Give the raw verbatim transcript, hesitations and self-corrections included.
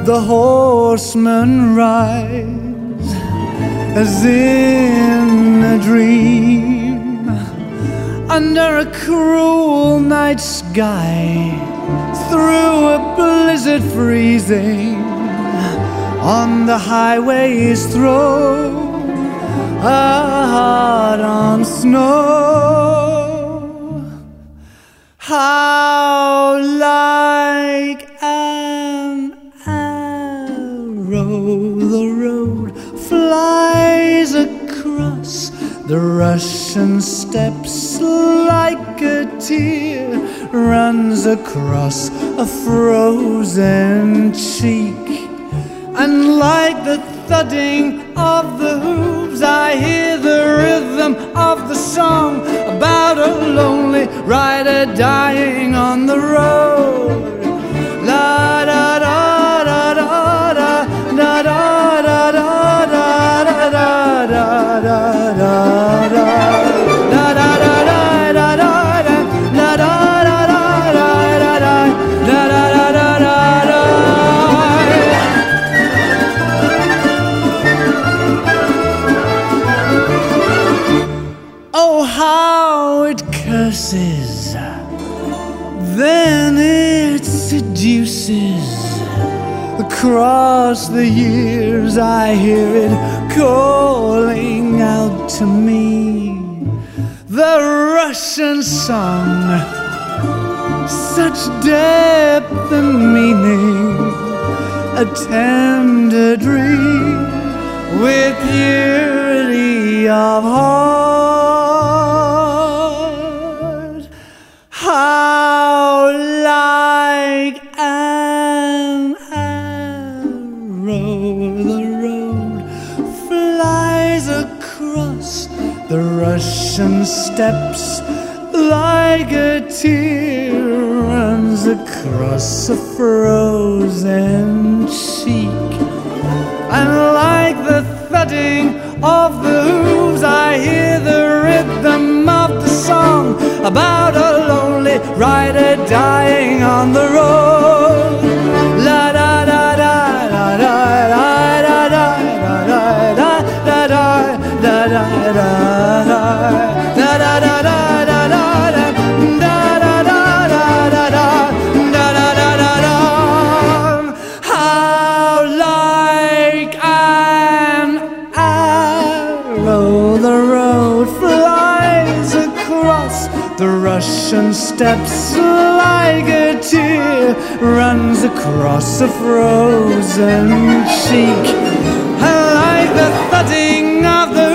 the horsemen rise as in a dream, under a cruel night sky, through a blizzard freezing, on the highways throw a heart on snow. How like an arrow the road flies across the Russian steppes, like a tear runs across a frozen cheek. And like the thudding of the hooves, I hear the rhythm of the song about a lonely rider dying on the road. La da da da da da da da da da da da da da da. How it curses, then it seduces. Across the years I hear it calling out to me. The Russian song, such depth and meaning, a tender dream with purity of heart. How like an arrow the road flies across the Russian steppes, like a tear runs across a frozen cheek. And like the thudding of the hooves, I hear the rhythm of the song about a lonely rider dying on the road. La da da da da da da da da da da da da da da da. The Russian steppes, like a tear runs across a frozen cheek. I like the thudding of the